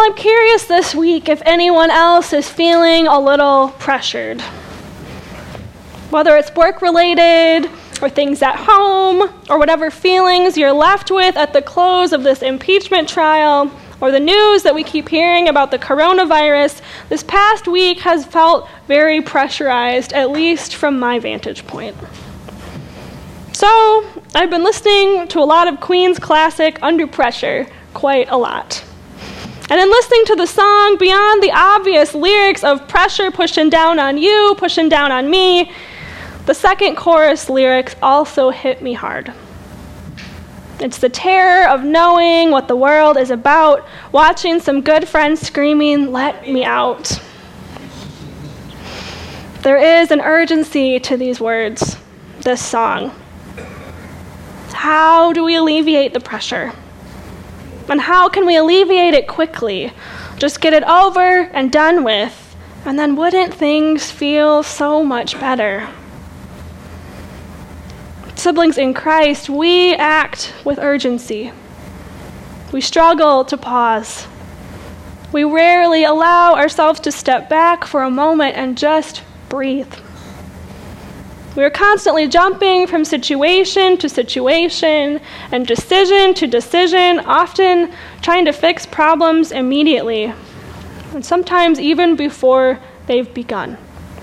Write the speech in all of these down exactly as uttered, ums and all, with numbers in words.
I'm curious this week if anyone else is feeling a little pressured. Whether it's work-related, or things at home, or whatever feelings you're left with at the close of this impeachment trial, or the news that we keep hearing about the coronavirus, this past week has felt very pressurized, at least from my vantage point. So, I've been listening to a lot of Queen's classic, Under Pressure, quite a lot. And in listening to the song, beyond the obvious lyrics of pressure pushing down on you, pushing down on me, the second chorus lyrics also hit me hard. It's the terror of knowing what the world is about, watching some good friends screaming, "Let me out." There is an urgency to these words, this song. How do we alleviate the pressure? And how can we alleviate it quickly? Just get it over and done with, and then wouldn't things feel so much better? Siblings in Christ, we act with urgency. We struggle to pause. We rarely allow ourselves to step back for a moment and just breathe. We are constantly jumping from situation to situation and decision to decision, often trying to fix problems immediately, and sometimes even before they've begun.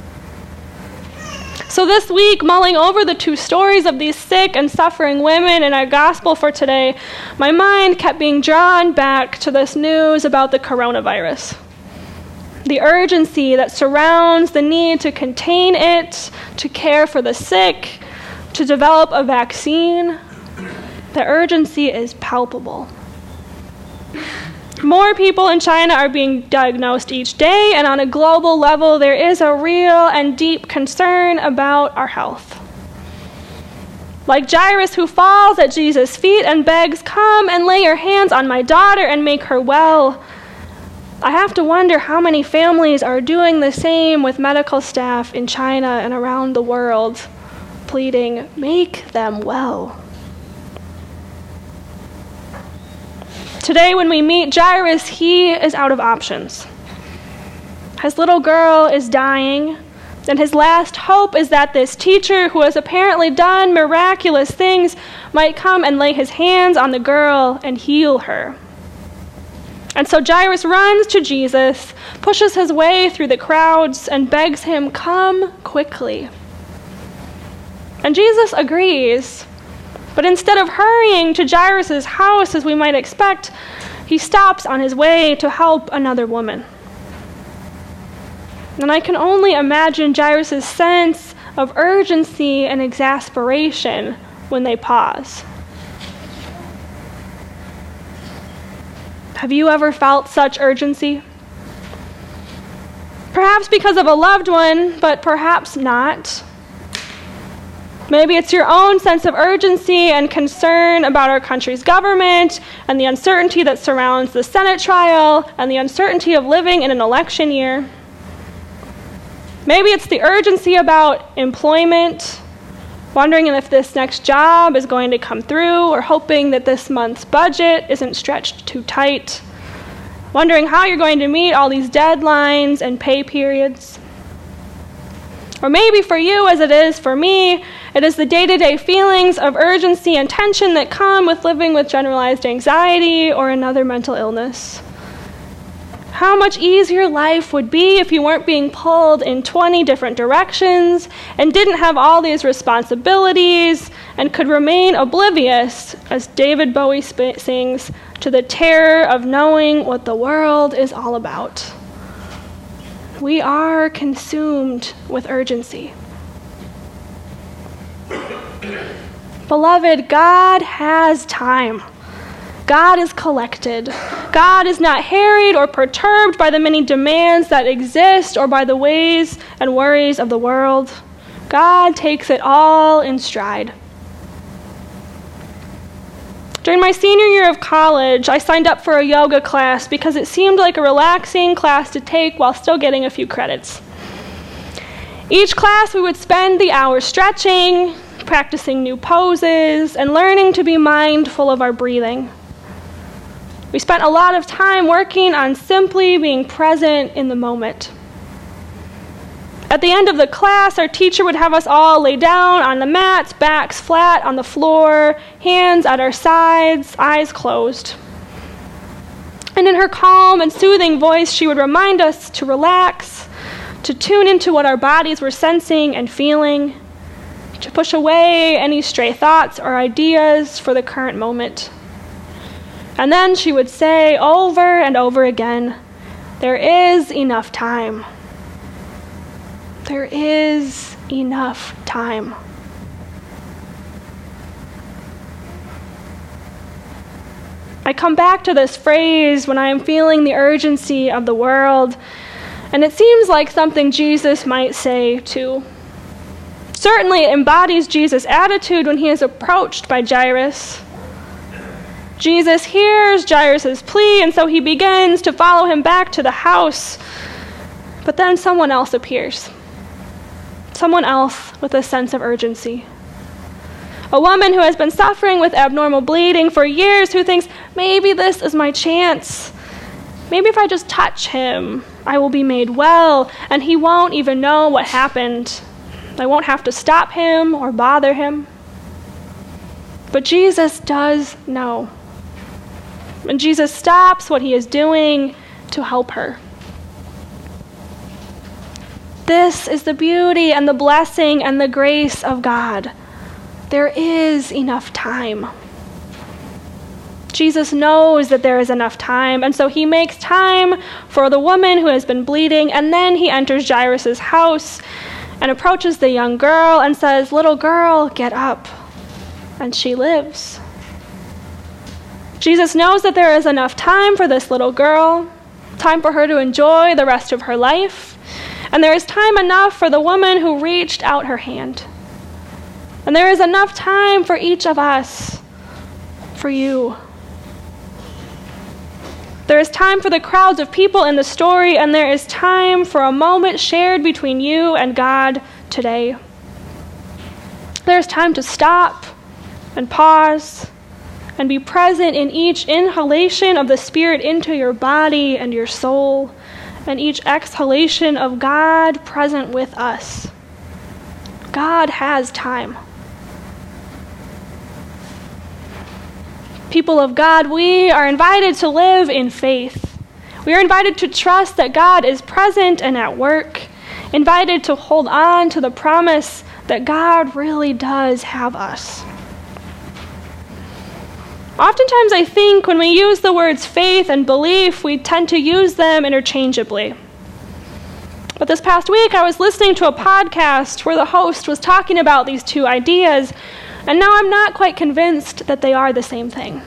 So this week, mulling over the two stories of these sick and suffering women in our gospel for today, my mind kept being drawn back to this news about the coronavirus. The urgency that surrounds the need to contain it, to care for the sick, to develop a vaccine, the urgency is palpable. More people in China are being diagnosed each day, and on a global level, there is a real and deep concern about our health. Like Jairus, who falls at Jesus' feet and begs, "Come and lay your hands on my daughter and make her well," I have to wonder how many families are doing the same with medical staff in China and around the world, pleading, "Make them well." Today, when we meet Jairus, he is out of options. His little girl is dying, and his last hope is that this teacher, who has apparently done miraculous things, might come and lay his hands on the girl and heal her. And so Jairus runs to Jesus, pushes his way through the crowds, and begs him, "Come quickly." And Jesus agrees. But instead of hurrying to Jairus' house as we might expect, he stops on his way to help another woman. And I can only imagine Jairus' sense of urgency and exasperation when they pause. Have you ever felt such urgency? Perhaps because of a loved one, but perhaps not. Maybe it's your own sense of urgency and concern about our country's government and the uncertainty that surrounds the Senate trial and the uncertainty of living in an election year. Maybe it's the urgency about employment, wondering if this next job is going to come through, or hoping that this month's budget isn't stretched too tight, wondering how you're going to meet all these deadlines and pay periods. Or maybe for you, as it is for me, it is the day-to-day feelings of urgency and tension that come with living with generalized anxiety or another mental illness. How much easier life would be if you weren't being pulled in twenty different directions and didn't have all these responsibilities and could remain oblivious, as David Bowie sp- sings, to the terror of knowing what the world is all about. We are consumed with urgency. Beloved, God has time. God is collected. God is not harried or perturbed by the many demands that exist or by the ways and worries of the world. God takes it all in stride. During my senior year of college, I signed up for a yoga class because it seemed like a relaxing class to take while still getting a few credits. Each class, we would spend the hour stretching, practicing new poses, and learning to be mindful of our breathing. We spent a lot of time working on simply being present in the moment. At the end of the class, our teacher would have us all lay down on the mats, backs flat on the floor, hands at our sides, eyes closed. And in her calm and soothing voice, she would remind us to relax, to tune into what our bodies were sensing and feeling, to push away any stray thoughts or ideas for the current moment. And then she would say over and over again, "There is enough time. There is enough time." I come back to this phrase when I am feeling the urgency of the world, and it seems like something Jesus might say too. Certainly it embodies Jesus' attitude when he is approached by Jairus. Jesus hears Jairus' plea, and so he begins to follow him back to the house. But then someone else appears. Someone else with a sense of urgency. A woman who has been suffering with abnormal bleeding for years, who thinks, maybe this is my chance. Maybe if I just touch him, I will be made well, and he won't even know what happened. I won't have to stop him or bother him. But Jesus does know. And Jesus stops what he is doing to help her. This is the beauty and the blessing and the grace of God. There is enough time. Jesus knows that there is enough time, and so he makes time for the woman who has been bleeding, and then he enters Jairus' house and approaches the young girl and says, "Little girl, get up." And she lives. Jesus knows that there is enough time for this little girl, time for her to enjoy the rest of her life, and there is time enough for the woman who reached out her hand. And there is enough time for each of us, for you. There is time for the crowds of people in the story, and there is time for a moment shared between you and God today. There is time to stop and pause and be present in each inhalation of the Spirit into your body and your soul, and each exhalation of God present with us. God has time. People of God, we are invited to live in faith. We are invited to trust that God is present and at work, invited to hold on to the promise that God really does have us. Oftentimes I think when we use the words faith and belief, we tend to use them interchangeably. But this past week I was listening to a podcast where the host was talking about these two ideas, and now I'm not quite convinced that they are the same thing.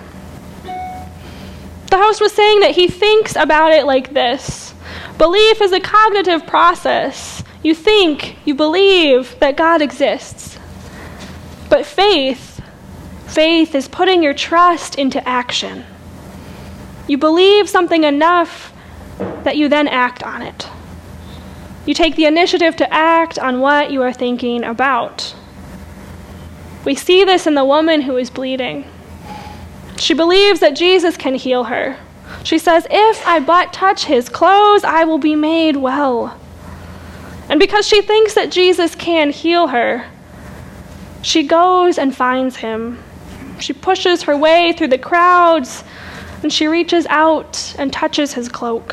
The host was saying that he thinks about it like this. Belief is a cognitive process. You think, you believe that God exists. But faith, faith is putting your trust into action. You believe something enough that you then act on it. You take the initiative to act on what you are thinking about. We see this in the woman who is bleeding. She believes that Jesus can heal her. She says, "If I but touch his clothes, I will be made well." And because she thinks that Jesus can heal her, she goes and finds him. She pushes her way through the crowds, and she reaches out and touches his cloak.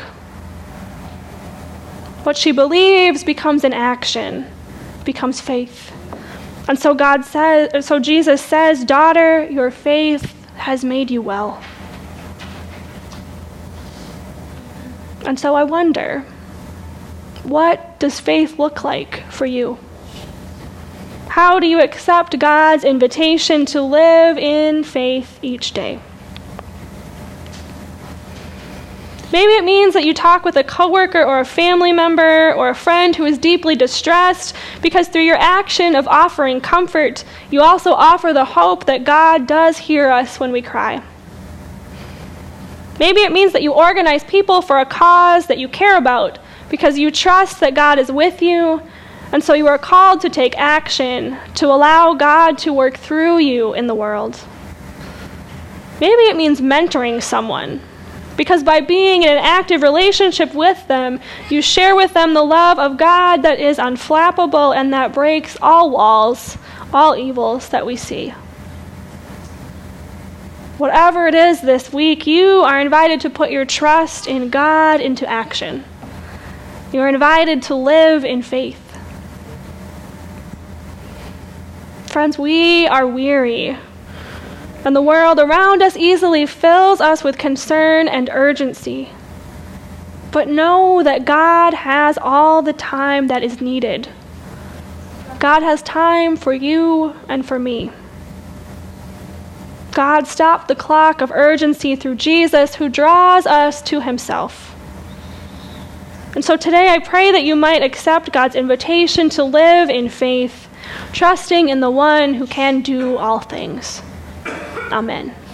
What she believes becomes an action, becomes faith. And so God says, so Jesus says, "Daughter, your faith has made you well." And so I wonder, what does faith look like for you? How do you accept God's invitation to live in faith each day? Maybe it means that you talk with a coworker or a family member or a friend who is deeply distressed, because through your action of offering comfort, you also offer the hope that God does hear us when we cry. Maybe it means that you organize people for a cause that you care about, because you trust that God is with you, and so you are called to take action to allow God to work through you in the world. Maybe it means mentoring someone, Because by being in an active relationship with them, you share with them the love of God that is unflappable and that breaks all walls, all evils that we see. Whatever it is this week, you are invited to put your trust in God into action. You are invited to live in faith. Friends, we are weary, and the world around us easily fills us with concern and urgency. But know that God has all the time that is needed. God has time for you and for me. God stopped the clock of urgency through Jesus, who draws us to himself. And so today I pray that you might accept God's invitation to live in faith, trusting in the one who can do all things. Amen.